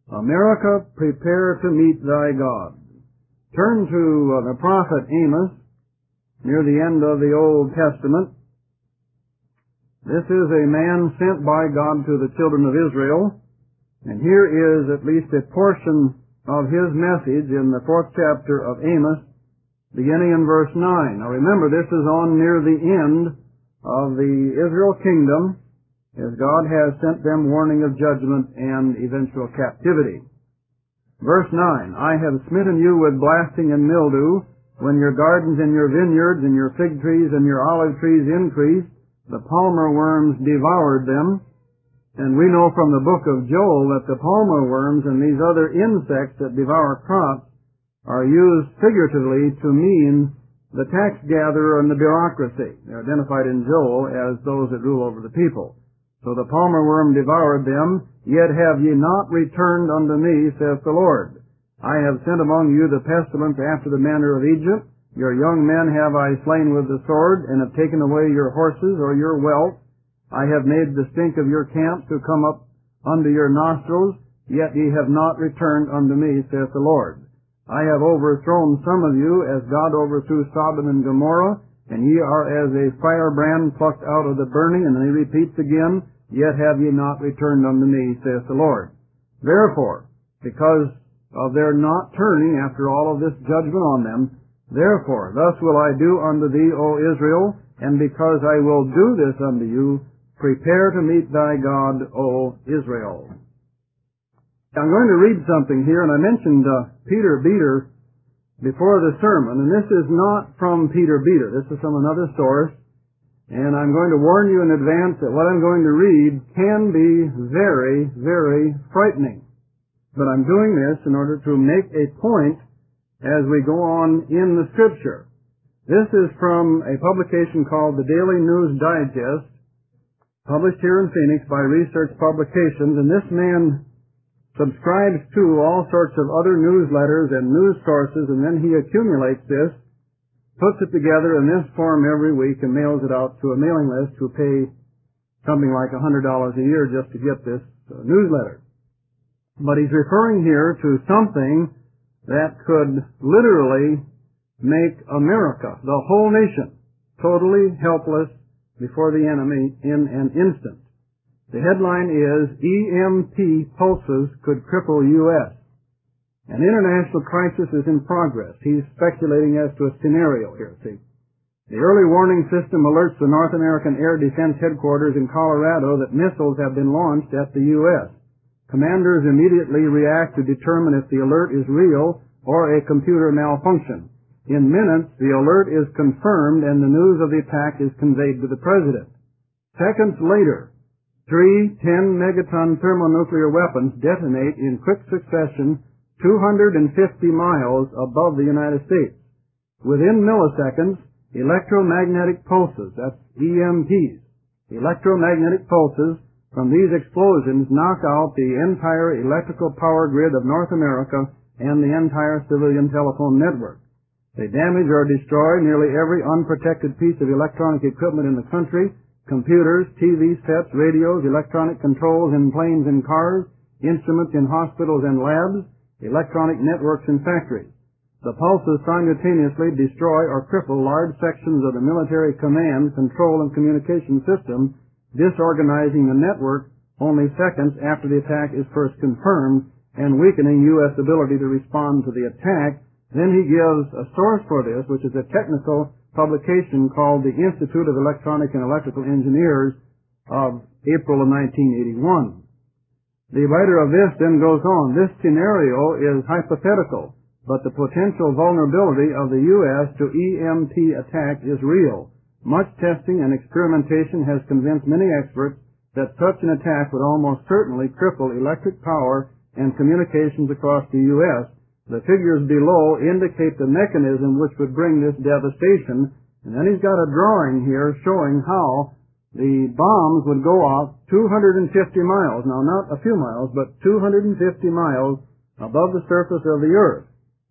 America, prepare to meet thy God. Turn to the prophet Amos, near the end of the Old Testament. This is a man sent by God to the children of Israel, and here is at least a portion of his message in the 4th chapter of Amos, beginning in verse 9. Now remember, this is on near the end of the Israel kingdom, as God has sent them warning of judgment and eventual captivity. Verse 9, I have smitten you with blasting and mildew, when your gardens and your vineyards and your fig trees and your olive trees increased, the palmer worms devoured them. And we know from the book of Joel that the palmer worms and these other insects that devour crops are used figuratively to mean the tax gatherer and the bureaucracy. They're identified in Joel as those that rule over the people. So the palmer worm devoured them, yet have ye not returned unto me, saith the Lord. I have sent among you the pestilence after the manner of Egypt. Your young men have I slain with the sword, and have taken away your horses or your wealth. I have made the stink of your camps to come up unto your nostrils, yet ye have not returned unto me, saith the Lord. I have overthrown some of you, as God overthrew Sodom and Gomorrah, and ye are as a firebrand plucked out of the burning. And then he repeats again, yet have ye not returned unto me, saith the Lord. Therefore, because of their not turning after all of this judgment on them, therefore, thus will I do unto thee, O Israel, and because I will do this unto you, prepare to meet thy God, O Israel. I'm going to read something here, and I mentioned Peter Beater before the sermon, and this is not from Peter Beater. This is from another source, and I'm going to warn you in advance that what I'm going to read can be very, very frightening. But I'm doing this in order to make a point as we go on in the Scripture. This is from a publication called the Daily News Digest, published here in Phoenix by Research Publications, and this man subscribes to all sorts of other newsletters and news sources, and then he accumulates this, puts it together in this form every week, and mails it out to a mailing list who pay something like $100 a year just to get this newsletter. But he's referring here to something that could literally make America, the whole nation, totally helpless before the enemy in an instant. The headline is, EMP pulses could cripple U.S. An international crisis is in progress. He's speculating as to a scenario here, see. The early warning system alerts the North American Air Defense Headquarters in Colorado that missiles have been launched at the U.S. Commanders immediately react to determine if the alert is real or a computer malfunction. In minutes, the alert is confirmed and the news of the attack is conveyed to the President. Seconds later, 3 10-megaton thermonuclear weapons detonate in quick succession 250 miles above the United States. Within milliseconds, electromagnetic pulses, that's EMPs, electromagnetic pulses from these explosions knock out the entire electrical power grid of North America and the entire civilian telephone network. They damage or destroy nearly every unprotected piece of electronic equipment in the country: computers, TV sets, radios, electronic controls in planes and cars, instruments in hospitals and labs, electronic networks in factories. The pulses simultaneously destroy or cripple large sections of the military command, control, and communication system, disorganizing the network only seconds after the attack is first confirmed and weakening U.S. ability to respond to the attack. Then he gives a source for this, which is a technical publication called the Institute of Electronic and Electrical Engineers of April of 1981. The writer of this then goes on, this scenario is hypothetical, but the potential vulnerability of the U.S. to EMP attack is real. Much testing and experimentation has convinced many experts that such an attack would almost certainly cripple electric power and communications across the U.S. The figures below indicate the mechanism which would bring this devastation, and then he's got a drawing here showing how the bombs would go off 250 miles, now not a few miles, but 250 miles above the surface of the earth.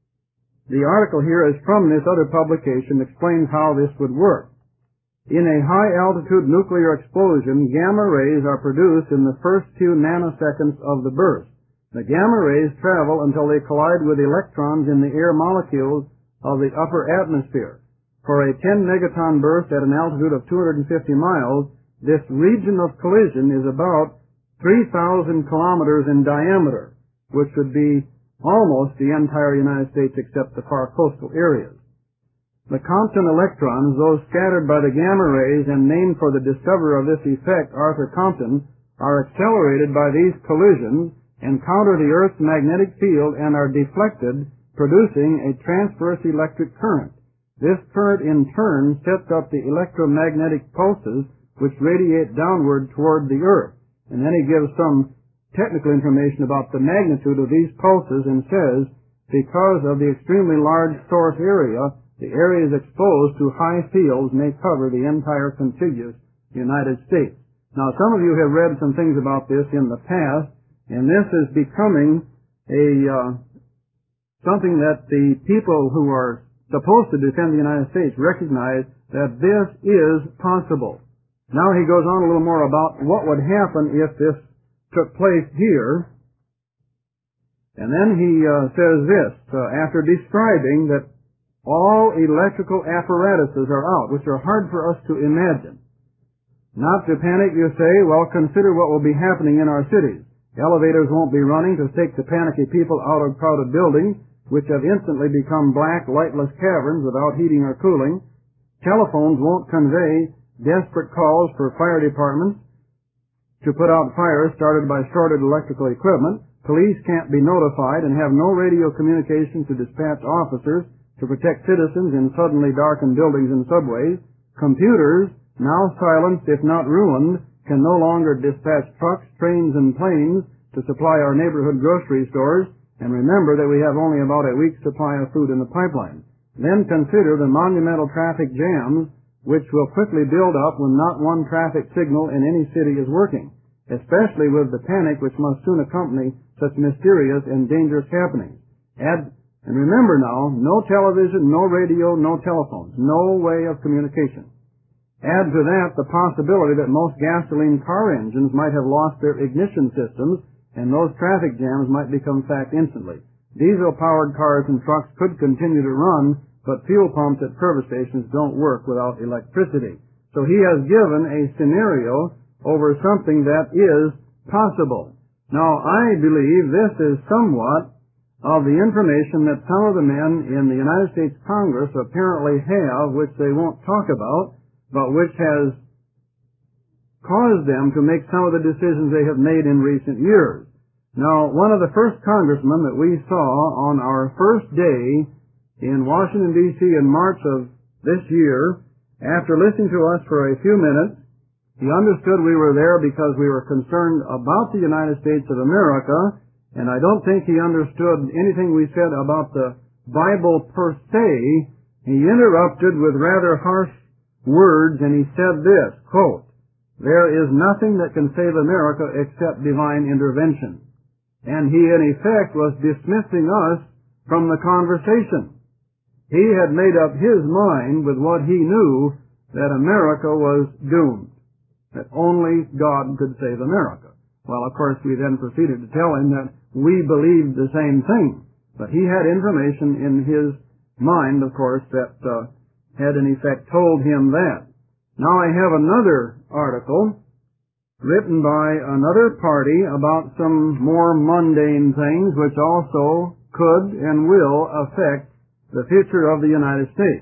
The article here is from this other publication, explains how this would work. In a high-altitude nuclear explosion, gamma rays are produced in the first few nanoseconds of the burst. The gamma rays travel until they collide with electrons in the air molecules of the upper atmosphere. For a 10 megaton burst at an altitude of 250 miles, this region of collision is about 3,000 kilometers in diameter, which would be almost the entire United States except the far coastal areas. The Compton electrons, those scattered by the gamma rays and named for the discoverer of this effect, Arthur Compton, are accelerated by these collisions, encounter the Earth's magnetic field, and are deflected, producing a transverse electric current. This current in turn sets up the electromagnetic pulses which radiate downward toward the Earth. And then he gives some technical information about the magnitude of these pulses and says, because of the extremely large source area, the areas exposed to high fields may cover the entire contiguous United States. Now, some of you have read some things about this in the past, and this is becoming something that the people who are supposed to defend the United States recognize that this is possible. Now he goes on a little more about what would happen if this took place here. And then he says this, after describing that all electrical apparatuses are out, which are hard for us to imagine. Not to panic, you say, well, consider what will be happening in our cities. Elevators won't be running to take the panicky people out of crowded buildings, which have instantly become black, lightless caverns without heating or cooling. Telephones won't convey desperate calls for fire departments to put out fires started by shorted electrical equipment. Police can't be notified and have no radio communication to dispatch officers to protect citizens in suddenly darkened buildings and subways. Computers, now silenced if not ruined, can no longer dispatch trucks, trains, and planes to supply our neighborhood grocery stores. And remember that we have only about a week's supply of food in the pipeline. Then consider the monumental traffic jams which will quickly build up when not one traffic signal in any city is working, especially with the panic which must soon accompany such mysterious and dangerous happenings. And remember now, no television, no radio, no telephones, no way of communication. Add to that the possibility that most gasoline car engines might have lost their ignition systems, and those traffic jams might become fact instantly. Diesel-powered cars and trucks could continue to run, but fuel pumps at service stations don't work without electricity. So he has given a scenario over something that is possible. Now, I believe this is somewhat of the information that some of the men in the United States Congress apparently have, which they won't talk about, but which has caused them to make some of the decisions they have made in recent years. Now, one of the first congressmen that we saw on our first day in Washington, D.C. in March of this year, after listening to us for a few minutes, he understood we were there because we were concerned about the United States of America, and I don't think he understood anything we said about the Bible per se. He interrupted with rather harsh words, and he said this, quote, "There is nothing that can save America except divine intervention." And he, in effect, was dismissing us from the conversation. He had made up his mind with what he knew, that America was doomed, that only God could save America. Well, of course, we then proceeded to tell him that we believed the same thing, but he had information in his mind, of course, that had in effect told him that. Now I have another article written by another party about some more mundane things which also could and will affect the future of the United States.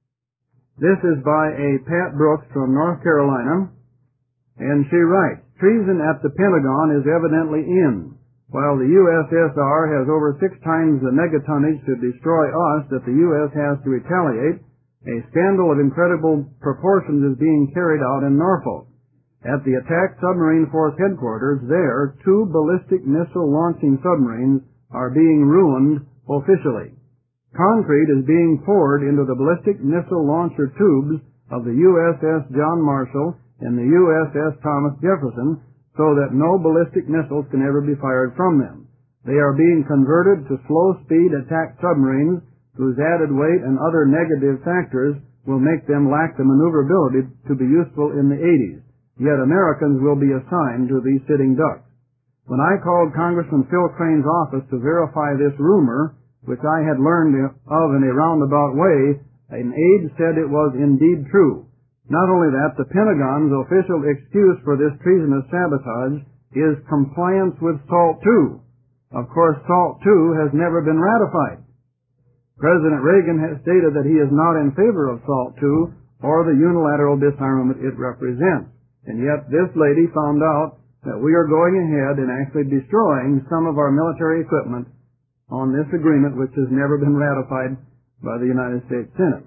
This is by a Pat Brooks from North Carolina, and she writes, "Treason at the Pentagon is evidently in. While the USSR has over 6 times the megatonnage to destroy us that the U.S. has to retaliate, a scandal of incredible proportions is being carried out in Norfolk. At the attack submarine force headquarters there, 2 ballistic missile launching submarines are being ruined officially. Concrete is being poured into the ballistic missile launcher tubes of the USS John Marshall and the USS Thomas Jefferson so that no ballistic missiles can ever be fired from them. They are being converted to slow-speed attack submarines whose added weight and other negative factors will make them lack the maneuverability to be useful in the 80s. Yet Americans will be assigned to these sitting ducks. When I called Congressman Phil Crane's office to verify this rumor, which I had learned of in a roundabout way, an aide said it was indeed true. Not only that, the Pentagon's official excuse for this treasonous sabotage is compliance with SALT II. Of course, SALT II has never been ratified. President Reagan has stated that he is not in favor of SALT II or the unilateral disarmament it represents. And yet this lady found out that we are going ahead and actually destroying some of our military equipment on this agreement, which has never been ratified by the United States Senate.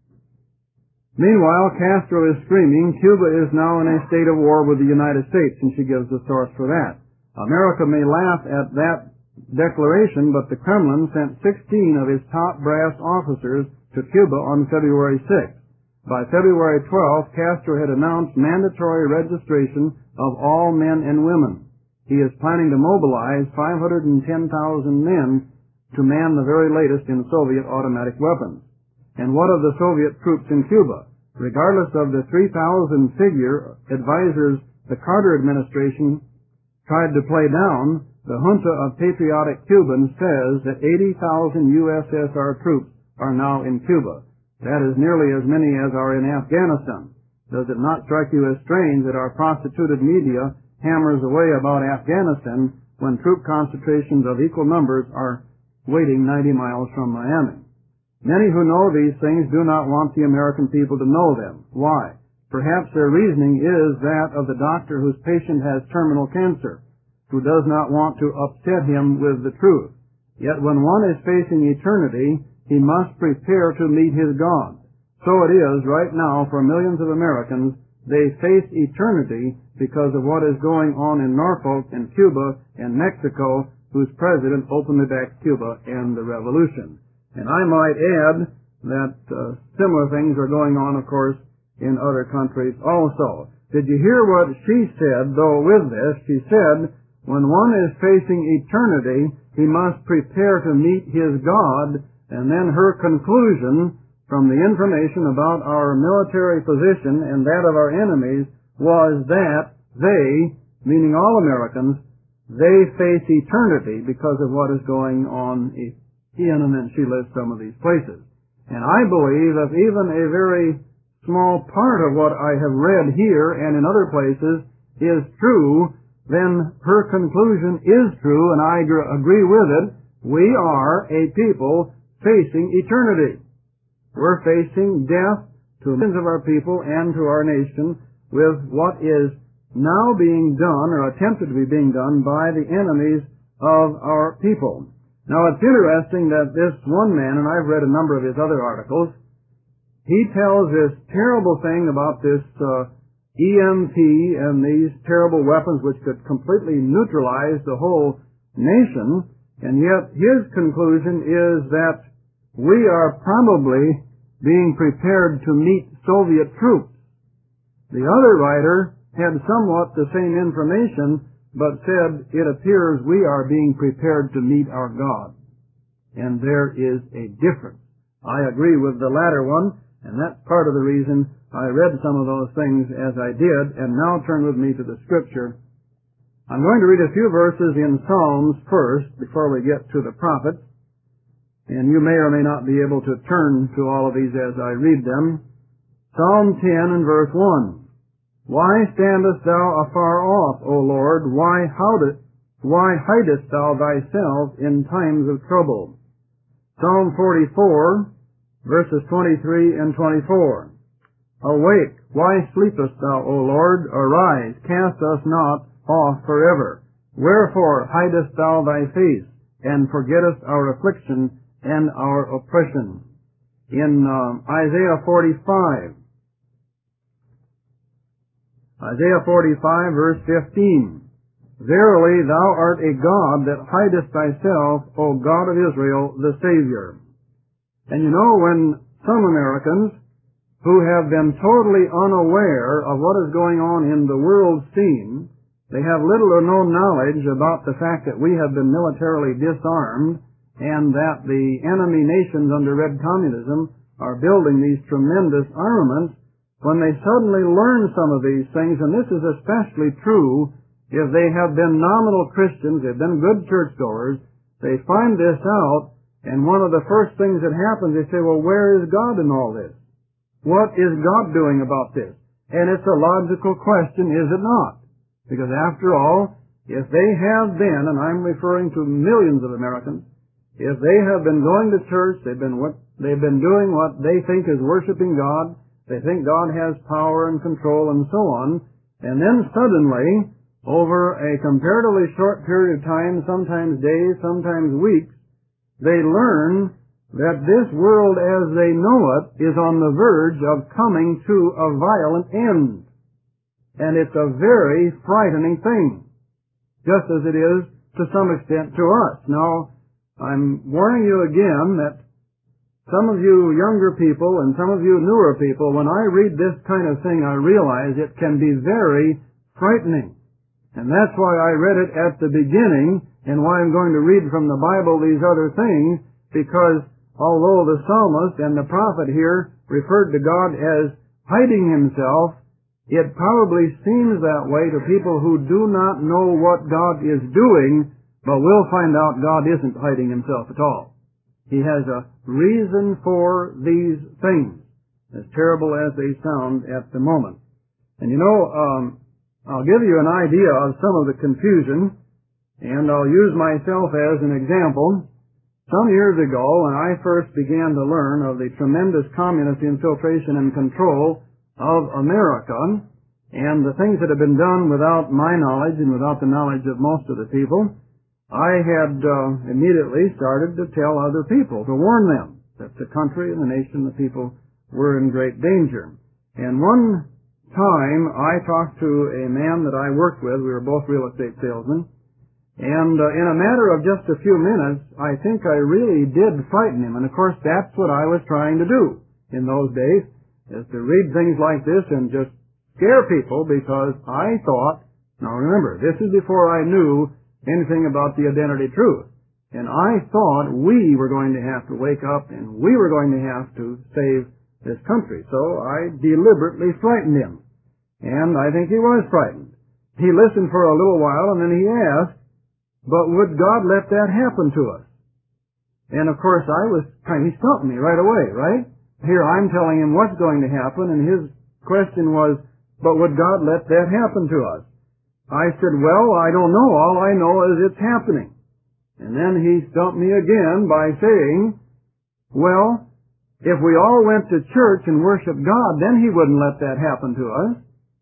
Meanwhile, Castro is screaming, Cuba is now in a state of war with the United States, and she gives the source for that. America may laugh at that declaration, but the Kremlin sent 16 of its top brass officers to Cuba on February 6th. By February 12th, Castro had announced mandatory registration of all men and women. He is planning to mobilize 510,000 men to man the very latest in Soviet automatic weapons. And what of the Soviet troops in Cuba? Regardless of the 3,000 figure advisors the Carter administration tried to play down, the junta of patriotic Cubans says that 80,000 USSR troops are now in Cuba. That is nearly as many as are in Afghanistan. Does it not strike you as strange that our prostituted media hammers away about Afghanistan when troop concentrations of equal numbers are waiting 90 miles from Miami? Many who know these things do not want the American people to know them. Why? Perhaps their reasoning is that of the doctor whose patient has terminal cancer, who does not want to upset him with the truth. Yet when one is facing eternity, he must prepare to meet his God. So it is right now for millions of Americans. They face eternity because of what is going on in Norfolk and Cuba and Mexico, whose president openly backed Cuba and the revolution. And I might add that similar things are going on, of course, in other countries also. Did you hear what she said, though, with this? She said, when one is facing eternity, he must prepare to meet his God, and then her conclusion from the information about our military position and that of our enemies was that they, meaning all Americans, they face eternity because of what is going on in, and then she lists some of these places. And I believe that even a very small part of what I have read here and in other places is true, then her conclusion is true, and I agree with it. We are a people facing eternity. We're facing death to millions of our people and to our nation with what is now being done or attempted to be being done by the enemies of our people. Now, it's interesting that this one man, and I've read a number of his other articles, he tells this terrible thing about this EMP and these terrible weapons which could completely neutralize the whole nation, and yet his conclusion is that we are probably being prepared to meet Soviet troops. The other writer had somewhat the same information, but said, it appears we are being prepared to meet our God. And there is a difference. I agree with the latter one, and that's part of the reason I read some of those things as I did, and now turn with me to the Scripture. I'm going to read a few verses in Psalms first, before we get to the prophets, and you may or may not be able to turn to all of these as I read them. Psalm 10 and verse 1. Why standest thou afar off, O Lord? Why hidest thou thyself in times of trouble? Psalm 44, verses 23 and 24. Awake, why sleepest thou, O Lord? Arise, cast us not off forever. Wherefore hidest thou thy face, and forgettest our affliction and our oppression? In Isaiah 45, verse 15. Verily thou art a God that hidest thyself, O God of Israel, the Savior. And you know, when some Americans who have been totally unaware of what is going on in the world scene, they have little or no knowledge about the fact that we have been militarily disarmed and that the enemy nations under Red Communism are building these tremendous armaments. When they suddenly learn some of these things, and this is especially true if they have been nominal Christians, they've been good churchgoers, they find this out, and one of the first things that happens, they say, well, where is God in all this? What is God doing about this? And it's a logical question, is it not? Because after all, if they have been, and I'm referring to millions of Americans, if they have been going to church, they've been doing what they think is worshiping God, they think God has power and control and so on, and then suddenly, over a comparatively short period of time, sometimes days, sometimes weeks, they learn that this world as they know it is on the verge of coming to a violent end. And it's a very frightening thing, just as it is to some extent to us. Now, I'm warning you again that some of you younger people and some of you newer people, when I read this kind of thing, I realize it can be very frightening. And that's why I read it at the beginning, and why I'm going to read from the Bible these other things, because although the psalmist and the prophet here referred to God as hiding himself, it probably seems that way to people who do not know what God is doing, but we'll find out God isn't hiding himself at all. He has a reason for these things, as terrible as they sound at the moment. And you know, I'll give you an idea of some of the confusion, and I'll use myself as an example. Some years ago, when I first began to learn of the tremendous communist infiltration and control of America, and the things that have been done without my knowledge and without the knowledge of most of the people, I had immediately started to tell other people, to warn them that the country and the nation, the people, were in great danger. And one time I talked to a man that I worked with. We were both real estate salesmen. And in a matter of just a few minutes, I think I really did frighten him. And of course, that's what I was trying to do in those days, is to read things like this and just scare people, because I thought, now remember, this is before I knew anything about the identity truth. And I thought we were going to have to wake up and we were going to have to save this country. So I deliberately frightened him. And I think he was frightened. He listened for a little while, and then he asked, but would God let that happen to us? And of course he stumped me right away, right? Here I'm telling him what's going to happen, and his question was, but would God let that happen to us? I said, well, I don't know. All I know is it's happening. And then he stumped me again by saying, well, if we all went to church and worshiped God, then he wouldn't let that happen to us.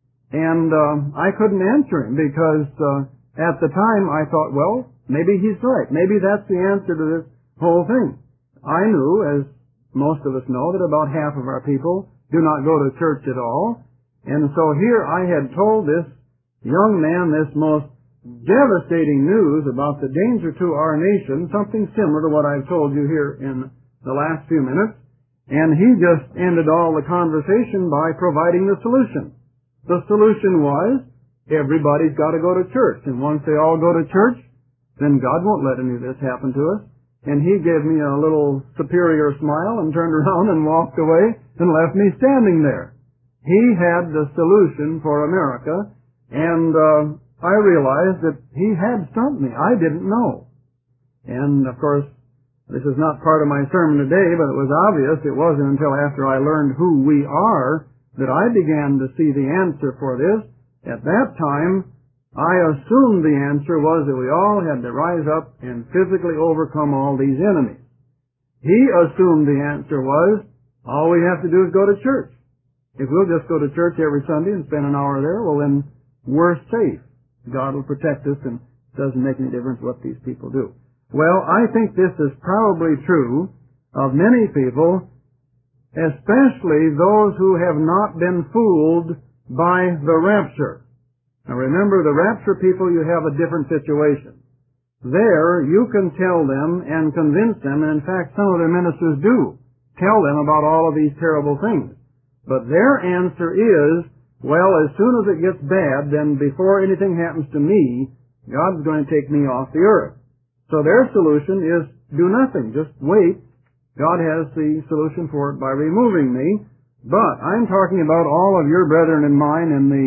And I couldn't answer him, because at the time I thought, well, maybe he's right. Maybe that's the answer to this whole thing. I knew, as most of us know, that about half of our people do not go to church at all. And so here I had told this young man this most devastating news about the danger to our nation, something similar to what I've told you here in the last few minutes, and he just ended all the conversation by providing the solution. The solution was, everybody's got to go to church, and once they all go to church, then God won't let any of this happen to us. And he gave me a little superior smile and turned around and walked away and left me standing there. He had the solution for America, and I realized that he had stumped me. I didn't know. And, of course, this is not part of my sermon today, but it was obvious. It wasn't until after I learned who we are that I began to see the answer for this. At that time, I assumed the answer was that we all had to rise up and physically overcome all these enemies. He assumed the answer was, all we have to do is go to church. If we'll just go to church every Sunday and spend an hour there, well then, we're safe. God will protect us, and it doesn't make any difference what these people do. Well, I think this is probably true of many people, especially those who have not been fooled by the rapture. Now remember, the rapture people, you have a different situation. There, you can tell them and convince them, and in fact some of their ministers do, tell them about all of these terrible things. But their answer is, well, as soon as it gets bad, then before anything happens to me, God's going to take me off the earth. So their solution is do nothing, just wait. God has the solution for it by removing me. But I'm talking about all of your brethren and mine in the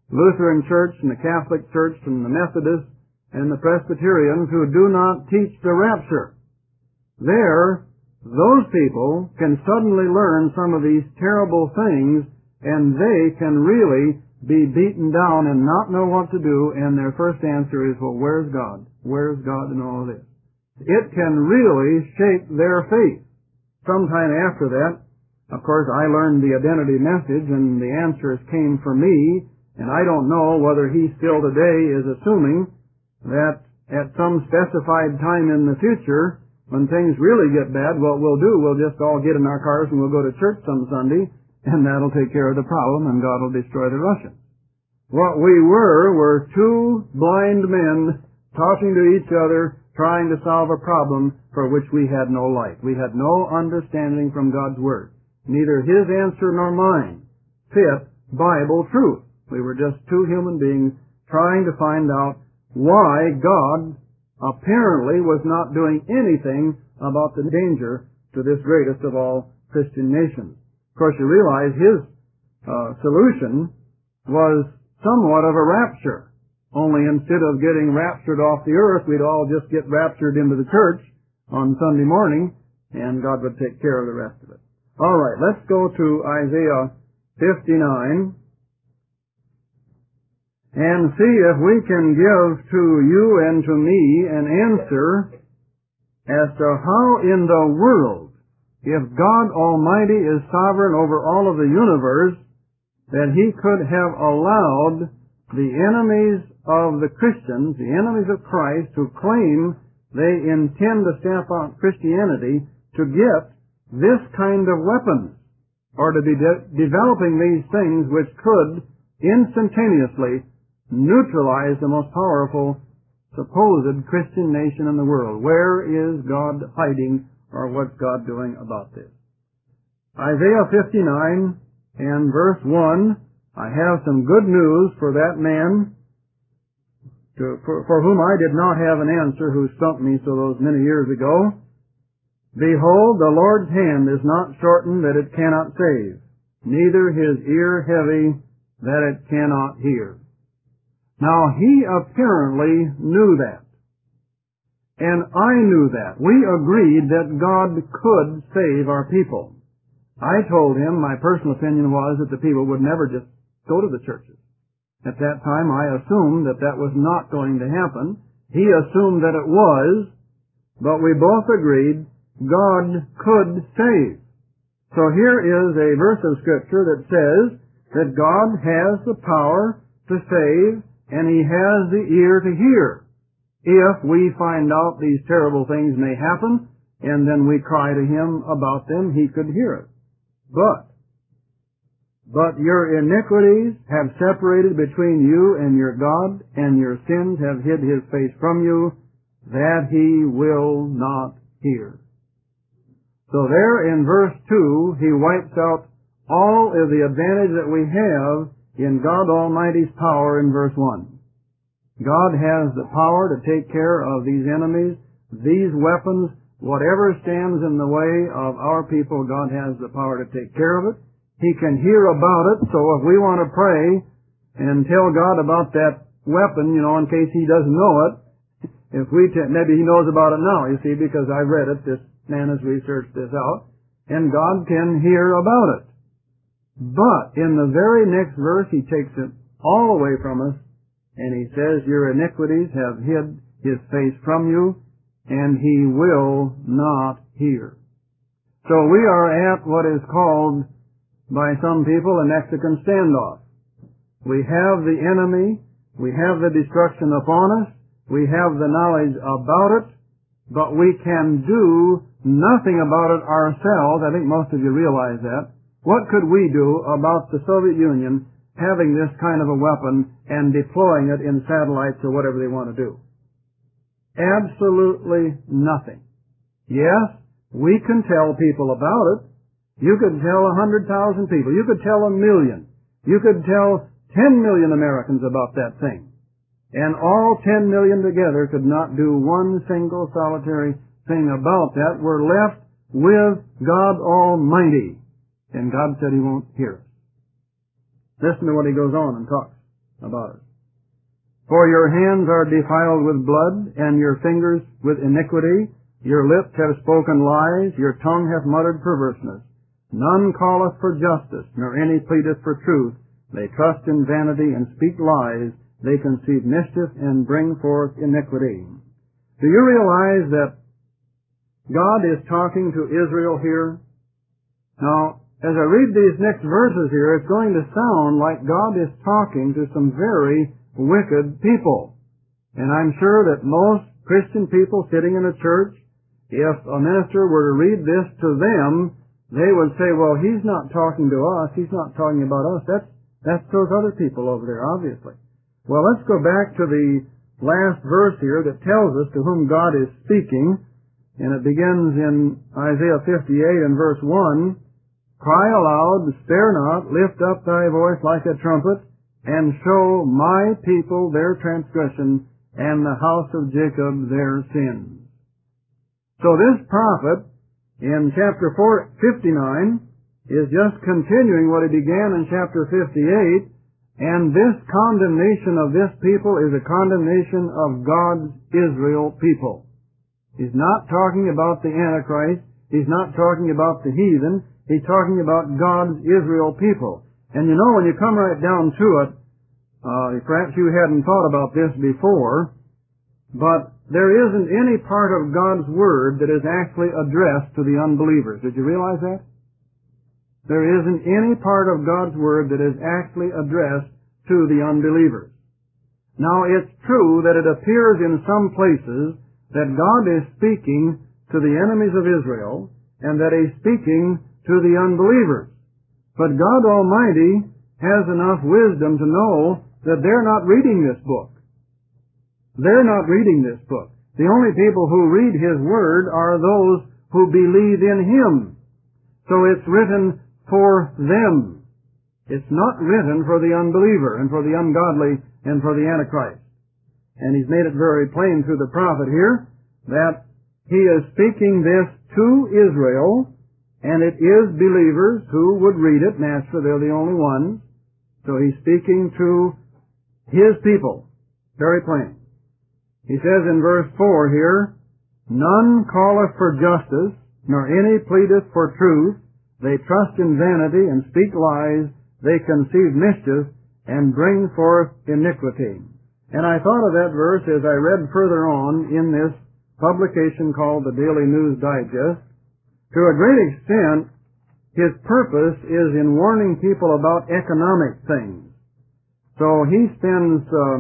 Lutheran Church and the Catholic Church and the Methodists and the Presbyterians who do not teach the rapture. There, those people can suddenly learn some of these terrible things, and they can really be beaten down and not know what to do, and their first answer is, well, where's God? Where's God in all of this? It can really shake their faith. Sometime after that, of course, I learned the identity message, and the answers came for me, and I don't know whether he still today is assuming that at some specified time in the future, when things really get bad, what we'll do, we'll just all get in our cars and we'll go to church some Sunday, and that'll take care of the problem, and God will destroy the Russians. What we were two blind men talking to each other, trying to solve a problem for which we had no light. We had no understanding from God's Word. Neither his answer nor mine fit Bible truth. We were just two human beings trying to find out why God apparently was not doing anything about the danger to this greatest of all Christian nations. Of course, you realize his solution was somewhat of a rapture. Only instead of getting raptured off the earth, we'd all just get raptured into the church on Sunday morning, and God would take care of the rest of it. All right, let's go to Isaiah 59 and see if we can give to you and to me an answer as to how in the world, if God Almighty is sovereign over all of the universe, that he could have allowed the enemies of the Christians, the enemies of Christ, who claim they intend to stamp out Christianity, to get this kind of weapons, or to be developing these things which could instantaneously neutralize the most powerful supposed Christian nation in the world. Where is God hiding, or what's God doing about this? Isaiah 59 and verse 1, I have some good news for that man for whom I did not have an answer, who stumped me so those many years ago. Behold, the Lord's hand is not shortened that it cannot save, neither his ear heavy that it cannot hear. Now, he apparently knew that. And I knew that. We agreed that God could save our people. I told him my personal opinion was that the people would never just go to the churches. At that time, I assumed that that was not going to happen. He assumed that it was, but we both agreed God could save. So here is a verse of Scripture that says that God has the power to save, and he has the ear to hear. If we find out these terrible things may happen, and then we cry to him about them, he could hear it. But your iniquities have separated between you and your God, and your sins have hid his face from you, that he will not hear. So there in verse 2, he wipes out all of the advantage that we have in God Almighty's power in verse 1. God has the power to take care of these enemies, these weapons, whatever stands in the way of our people, God has the power to take care of it. He can hear about it, so if we want to pray and tell God about that weapon, in case he doesn't know it, maybe he knows about it now, you see, because I read it, this man has researched this out, and God can hear about it. But in the very next verse, he takes it all away from us, and he says, your iniquities have hid his face from you, and he will not hear. So we are at what is called by some people a Mexican standoff. We have the enemy, we have the destruction upon us, we have the knowledge about it, but we can do nothing about it ourselves. I think most of you realize that. What could we do about the Soviet Union having this kind of a weapon and deploying it in satellites or whatever they want to do? Absolutely nothing. Yes, we can tell people about it. You could tell 100,000 people. You could tell 1 million. You could tell 10 million Americans about that thing. And all 10 million together could not do one single solitary thing about that. We're left with God Almighty. And God said he won't hear us. Listen to what he goes on and talks. about us. For your hands are defiled with blood, and your fingers with iniquity. Your lips have spoken lies, your tongue hath muttered perverseness. None calleth for justice, nor any pleadeth for truth. They trust in vanity and speak lies. They conceive mischief and bring forth iniquity. Do you realize that God is talking to Israel here? Now, as I read these next verses here, it's going to sound like God is talking to some very wicked people. And I'm sure that most Christian people sitting in a church, if a minister were to read this to them, they would say, well, he's not talking to us, he's not talking about us, that's those other people over there, obviously. Well, let's go back to the last verse here that tells us to whom God is speaking, and it begins in Isaiah 58 and verse 1, Cry aloud, spare not, lift up thy voice like a trumpet, and show my people their transgression, and the house of Jacob their sins. So this prophet, in chapter 59, is just continuing what he began in chapter 58, and this condemnation of this people is a condemnation of God's Israel people. He's not talking about the Antichrist. He's not talking about the heathen. He's talking about God's Israel people. And you know, when you come right down to it, perhaps you hadn't thought about this before, but there isn't any part of God's Word that is actually addressed to the unbelievers. Did you realize that? There isn't any part of God's Word that is actually addressed to the unbelievers. Now, it's true that it appears in some places that God is speaking to the enemies of Israel and that He's speaking to the unbelievers. But God Almighty has enough wisdom to know that they're not reading this book. They're not reading this book. The only people who read His Word are those who believe in Him. So it's written for them. It's not written for the unbeliever and for the ungodly and for the Antichrist. And He's made it very plain through the prophet here that He is speaking this to Israel, and it is believers who would read it. Naturally, they're the only ones. So He's speaking to His people. Very plain. He says in verse 4 here, None calleth for justice, nor any pleadeth for truth. They trust in vanity and speak lies. They conceive mischief and bring forth iniquity. And I thought of that verse as I read further on in this publication called the Daily News Digest. To a great extent, his purpose is in warning people about economic things. So he spends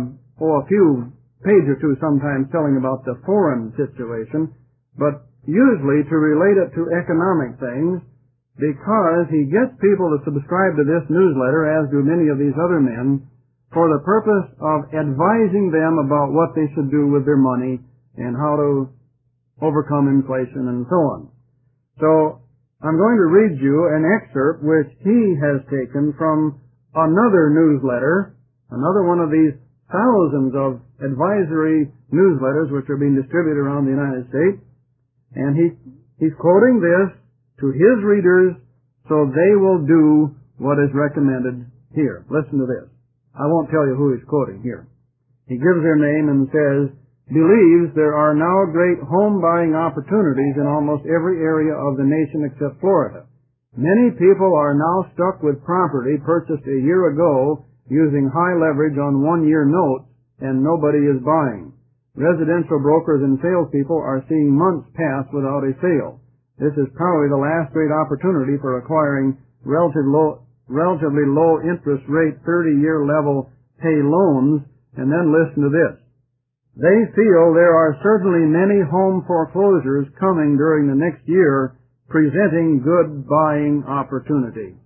a few page or two sometimes telling about the foreign situation, but usually to relate it to economic things, because he gets people to subscribe to this newsletter, as do many of these other men, for the purpose of advising them about what they should do with their money and how to overcome inflation and so on. So I'm going to read you an excerpt which he has taken from another newsletter, another one of these thousands of advisory newsletters which are being distributed around the United States, and he's quoting this to his readers so they will do what is recommended here. Listen to this. I won't tell you who he's quoting here. He gives their name and says, believes there are now great home buying opportunities in almost every area of the nation except Florida. Many people are now stuck with property purchased a year ago using high leverage on one-year notes, and nobody is buying. Residential brokers and salespeople are seeing months pass without a sale. This is probably the last great opportunity for acquiring relatively low interest rate 30-year level pay loans. And then listen to this. They feel there are certainly many home foreclosures coming during the next year, presenting good buying opportunities.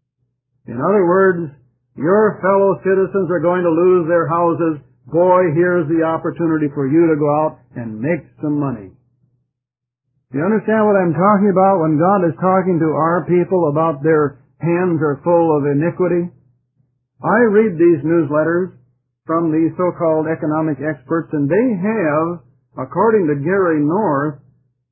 In other words, your fellow citizens are going to lose their houses. Boy, here's the opportunity for you to go out and make some money. Do you understand what I'm talking about when God is talking to our people about their hands are full of iniquity? I read these newsletters from these so-called economic experts, and they have, according to Gary North,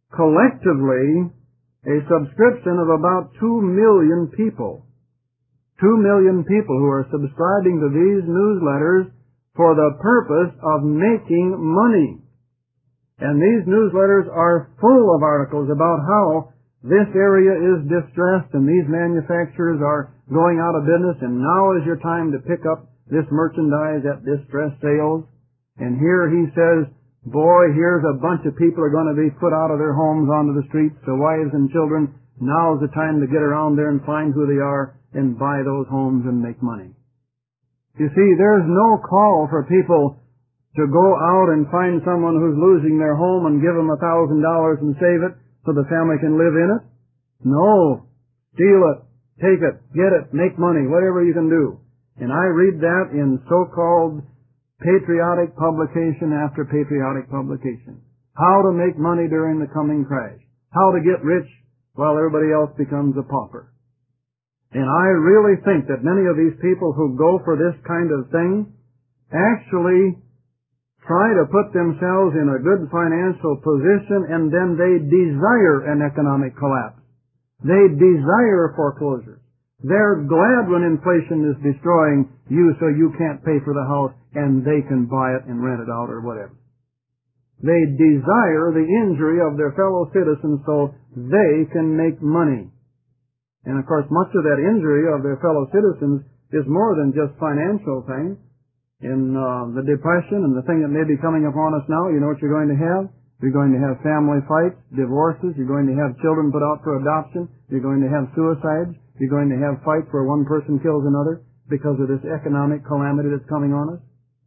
collectively a subscription of about 2 million people. 2 million people who are subscribing to these newsletters for the purpose of making money. And these newsletters are full of articles about how this area is distressed and these manufacturers are going out of business, and now is your time to pick up this merchandise at distress sales. And here he says, boy, here's a bunch of people are going to be put out of their homes onto the streets, the wives and children. Now's the time to get around there and find who they are and buy those homes and make money. You see, there's no call for people to go out and find someone who's losing their home and give them $1,000 and save it so the family can live in it. No. Steal it. Take it. Get it. Make money. Whatever you can do. And I read that in so-called patriotic publication after patriotic publication. How to make money during the coming crash. How to get rich while everybody else becomes a pauper. And I really think that many of these people who go for this kind of thing actually try to put themselves in a good financial position, and then they desire an economic collapse. They desire foreclosures. They're glad when inflation is destroying you so you can't pay for the house and they can buy it and rent it out or whatever. They desire the injury of their fellow citizens so they can make money. And of course, much of that injury of their fellow citizens is more than just financial thing. In the Depression and the thing that may be coming upon us now, you know what you're going to have? You're going to have family fights, divorces. You're going to have children put out for adoption. You're going to have suicides. You're going to have fights where one person kills another because of this economic calamity that's coming on us.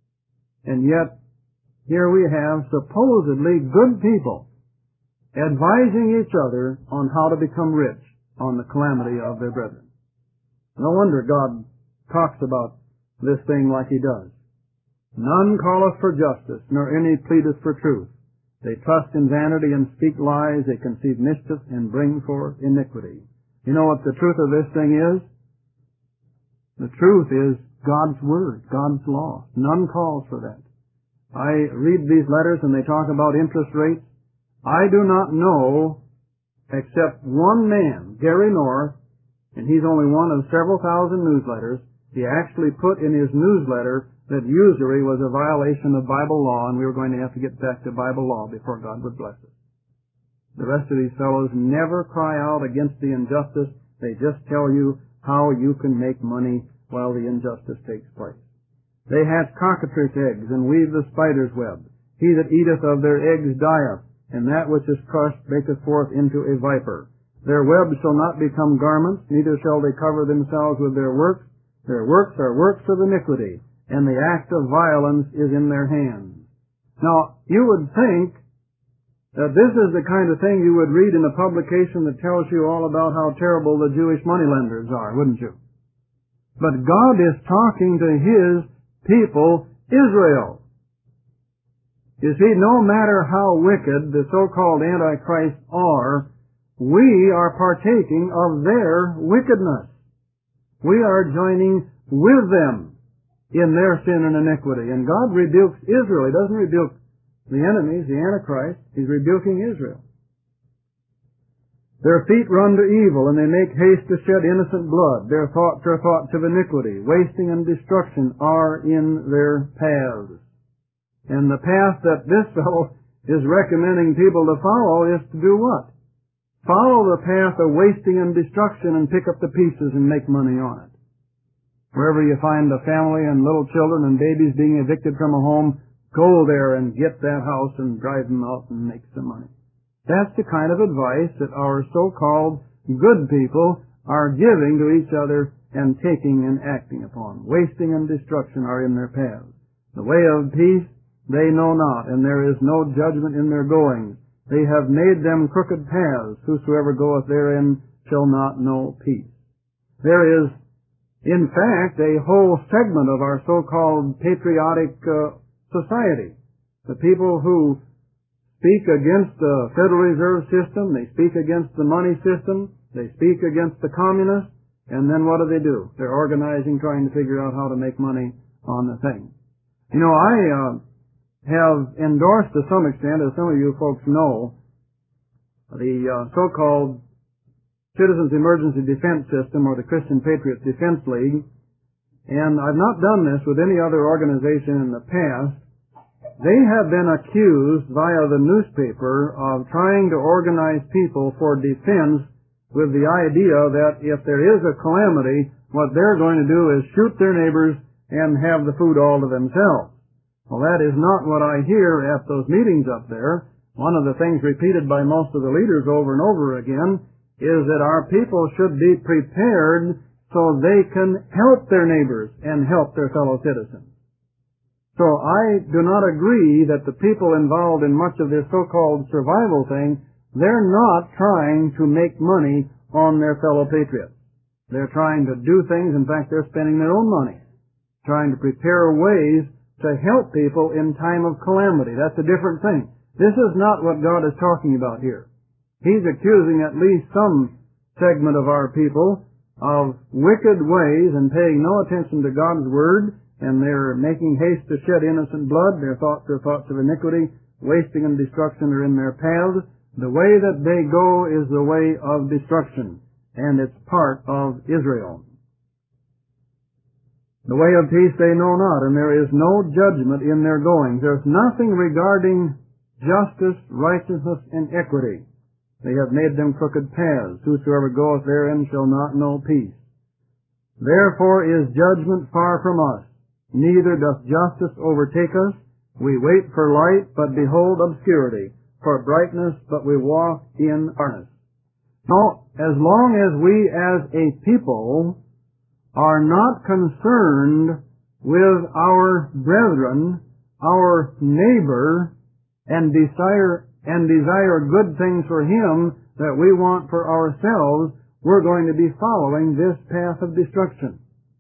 And yet, here we have supposedly good people advising each other on how to become rich on the calamity of their brethren. No wonder God talks about this thing like he does. None calleth for justice, nor any pleadeth for truth. They trust in vanity and speak lies. They conceive mischief and bring forth iniquity. You know what the truth of this thing is? The truth is God's Word, God's law. None calls for that. I read these letters and they talk about interest rates. I do not know except one man, Gary North, and he's only one of several thousand newsletters. He actually put in his newsletter that usury was a violation of Bible law, and we were going to have to get back to Bible law before God would bless us. The rest of these fellows never cry out against the injustice. They just tell you how you can make money while the injustice takes place. They hatch cockatrice eggs and weave the spider's web. He that eateth of their eggs dieth, and that which is crushed breaketh forth into a viper. Their webs shall not become garments, neither shall they cover themselves with their works. Their works are works of iniquity, and the act of violence is in their hands. Now, you would think that this is the kind of thing you would read in a publication that tells you all about how terrible the Jewish moneylenders are, wouldn't you? But God is talking to His people, Israel. You see, no matter how wicked the so-called Antichrists are, we are partaking of their wickedness. We are joining with them in their sin and iniquity. And God rebukes Israel. He doesn't rebuke the enemies, the Antichrist. He's rebuking Israel. Their feet run to evil, and they make haste to shed innocent blood. Their thoughts are thoughts of iniquity. Wasting and destruction are in their paths. And the path that this fellow is recommending people to follow is to do what? Follow the path of wasting and destruction and pick up the pieces and make money on it. Wherever you find a family and little children and babies being evicted from a home, go there and get that house and drive them out and make some money. That's the kind of advice that our so-called good people are giving to each other and taking and acting upon. Wasting and destruction are in their paths. The way of peace they know not, and there is no judgment in their goings. They have made them crooked paths. Whosoever goeth therein shall not know peace. There is, in fact, a whole segment of our so-called patriotic society. The people who speak against the Federal Reserve System, they speak against the money system, they speak against the communists, and then what do? They're organizing, trying to figure out how to make money on the thing. You know, I have endorsed to some extent, as some of you folks know, the so-called Citizens Emergency Defense System, or the Christian Patriots Defense League, and I've not done this with any other organization in the past. They have been accused via the newspaper of trying to organize people for defense with the idea that if there is a calamity, what they're going to do is shoot their neighbors and have the food all to themselves. Well, that is not what I hear at those meetings up there. One of the things repeated by most of the leaders over and over again is that our people should be prepared so they can help their neighbors and help their fellow citizens. So I do not agree that the people involved in much of this so-called survival thing, they're not trying to make money on their fellow patriots. They're trying to do things, in fact, they're spending their own money, trying to prepare ways to help people in time of calamity. That's a different thing. This is not what God is talking about here. He's accusing at least some segment of our people of wicked ways and paying no attention to God's Word, and they're making haste to shed innocent blood. Their thoughts are thoughts of iniquity. Wasting and destruction are in their paths. The way that they go is the way of destruction, and it's part of Israel. The way of peace they know not, and there is no judgment in their goings. There's nothing regarding justice, righteousness, and equity. They have made them crooked paths. Whosoever goeth therein shall not know peace. Therefore is judgment far from us, neither doth justice overtake us. We wait for light, but behold obscurity, for brightness, but we walk in darkness. So, as long as we as a people are not concerned with our brethren, our neighbor, and desire good things for him that we want for ourselves, we're going to be following this path of destruction.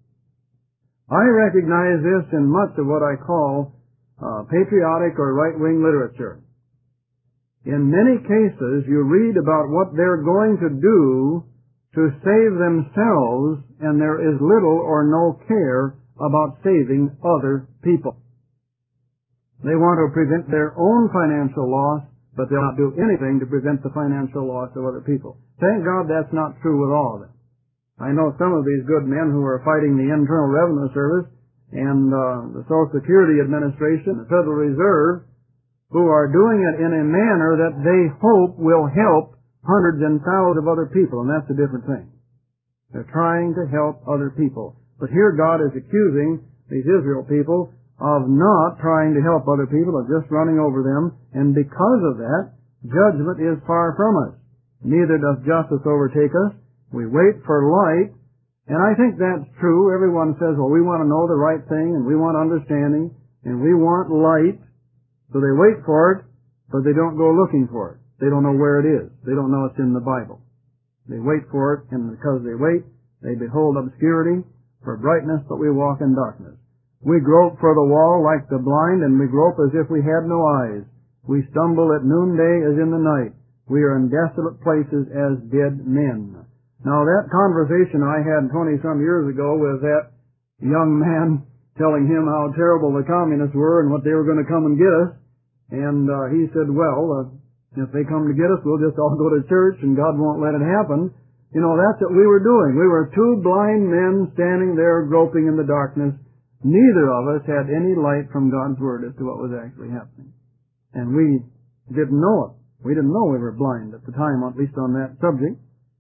I recognize this in much of what I call patriotic or right-wing literature. In many cases, you read about what they're going to do to save themselves, and there is little or no care about saving other people. They want to prevent their own financial loss, but they'll not do anything to prevent the financial loss of other people. Thank God that's not true with all of them. I know some of these good men who are fighting the Internal Revenue Service and the Social Security Administration, the Federal Reserve, who are doing it in a manner that they hope will help hundreds and thousands of other people, and that's a different thing. They're trying to help other people. But here God is accusing these Israel people of not trying to help other people, of just running over them, and because of that, judgment is far from us. Neither doth justice overtake us. We wait for light, and I think that's true. Everyone says, well, we want to know the right thing, and we want understanding, and we want light, so they wait for it, but they don't go looking for it. They don't know where it is. They don't know it's in the Bible. They wait for it, and because they wait, they behold obscurity, for brightness, but we walk in darkness. We grope for the wall like the blind, and we grope as if we had no eyes. We stumble at noonday as in the night. We are in desolate places as dead men. Now that conversation I had 20-some years ago with that young man telling him how terrible the communists were and what they were going to come and get us, and he said, well, if they come to get us, we'll just all go to church and God won't let it happen. You know, that's what we were doing. We were two blind men standing there groping in the darkness. Neither of us had any light from God's Word as to what was actually happening. And we didn't know it. We didn't know we were blind at the time, at least on that subject.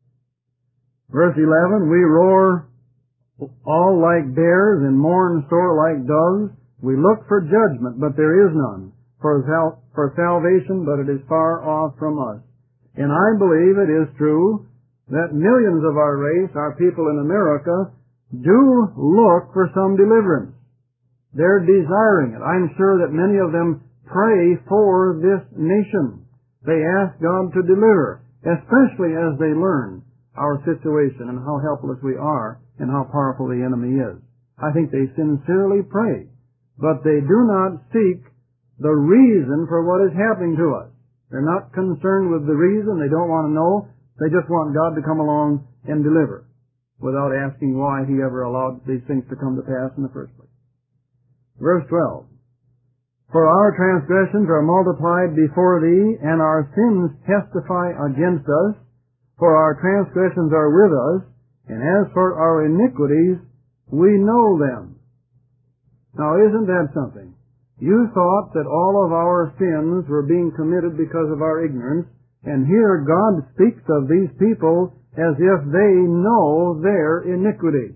Verse 11, we roar all like bears and mourn sore like doves. We look for judgment, but there is none. For salvation, but it is far off from us. And I believe it is true that millions of our race, our people in America, do look for some deliverance. They're desiring it. I'm sure that many of them pray for this nation. They ask God to deliver, especially as they learn our situation and how helpless we are and how powerful the enemy is. I think they sincerely pray, but they do not seek the reason for what is happening to us. They're not concerned with the reason. They don't want to know. They just want God to come along and deliver, without asking why He ever allowed these things to come to pass in the first place. Verse 12. For our transgressions are multiplied before Thee, and our sins testify against us. for our transgressions are with us, and as for our iniquities, we know them. Now, isn't that something? You thought that all of our sins were being committed because of our ignorance, and here God speaks of these people as if they know their iniquities.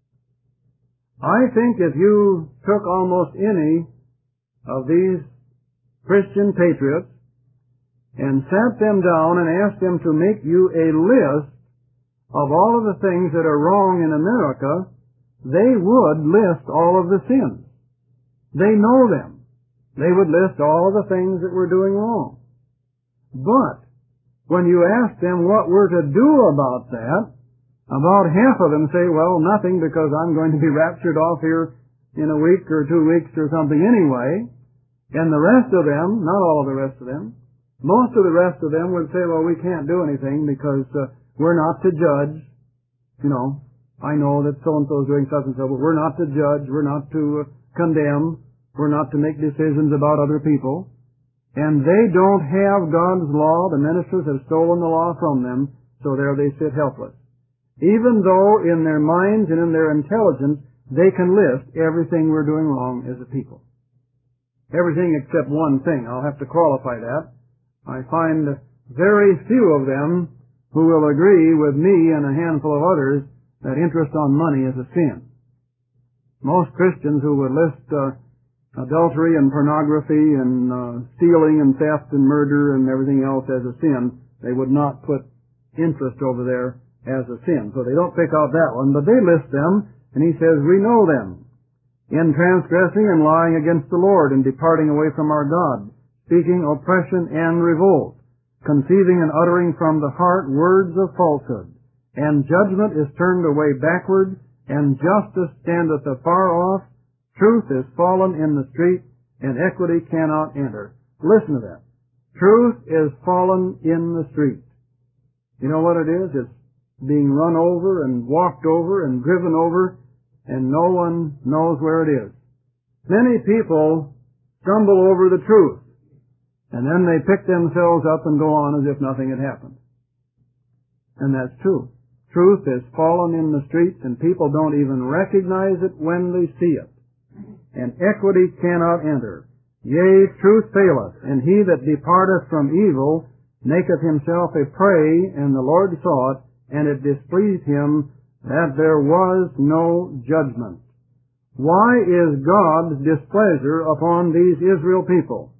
I think if you took almost any of these Christian patriots and sat them down and asked them to make you a list of all of the things that are wrong in America, they would list all of the sins. They know them. They would list all the things that we're doing wrong. But when you ask them what we're to do about that, about half of them say, well, nothing, because I'm going to be raptured off here in a week or 2 weeks or something anyway. And the rest of them, not all of the rest of them, most of the rest of them would say, well, we can't do anything because we're not to judge. You know, I know that so-and-so is doing such and so, but we're not to judge. We're not to condemn. We're not to make decisions about other people. And they don't have God's law. The ministers have stolen the law from them, so there they sit helpless. Even though in their minds and in their intelligence they can list everything we're doing wrong as a people. Everything except one thing. I'll have to qualify that. I find very few of them who will agree with me and a handful of others that interest on money is a sin. Most Christians who would list adultery and pornography and stealing and theft and murder and everything else as a sin, they would not put interest over there as a sin. So they don't pick out that one, but they list them, and he says, we know them. In transgressing and lying against the Lord and departing away from our God, speaking oppression and revolt, conceiving and uttering from the heart words of falsehood, and judgment is turned away backward, and justice standeth afar off, truth is fallen in the street, and equity cannot enter. Listen to that. Truth is fallen in the street. You know what it is? It's being run over and walked over and driven over, and no one knows where it is. Many people stumble over the truth, and then they pick themselves up and go on as if nothing had happened. And that's true. Truth is fallen in the streets, and people don't even recognize it when they see it. And equity cannot enter. Yea, truth faileth, and he that departeth from evil maketh himself a prey, and the Lord saw it, and it displeased him that there was no judgment. Why is God's displeasure upon these Israel people?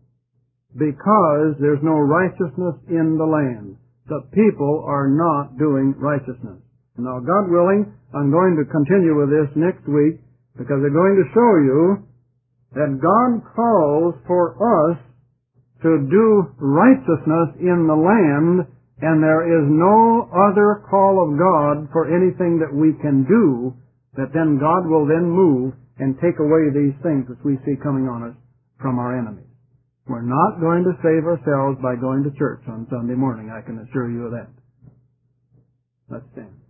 Because there's no righteousness in the land. The people are not doing righteousness. Now, God willing, I'm going to continue with this next week, because I'm going to show you that God calls for us to do righteousness in the land, and there is no other call of God for anything that we can do, that then God will then move and take away these things that we see coming on us from our enemies. We're not going to save ourselves by going to church on Sunday morning, I can assure you of that. Let's stand.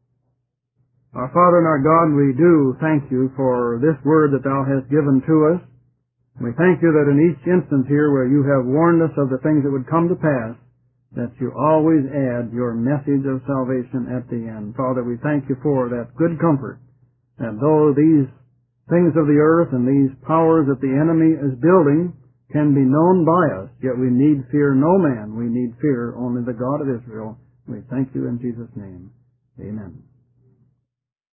Our Father and our God, we do thank you for this word that thou hast given to us. We thank you that in each instance here where you have warned us of the things that would come to pass, that you always add your message of salvation at the end. Father, we thank you for that good comfort, that though these things of the earth and these powers that the enemy is building can be known by us, yet we need fear no man. We need fear only the God of Israel. We thank you in Jesus' name. Amen.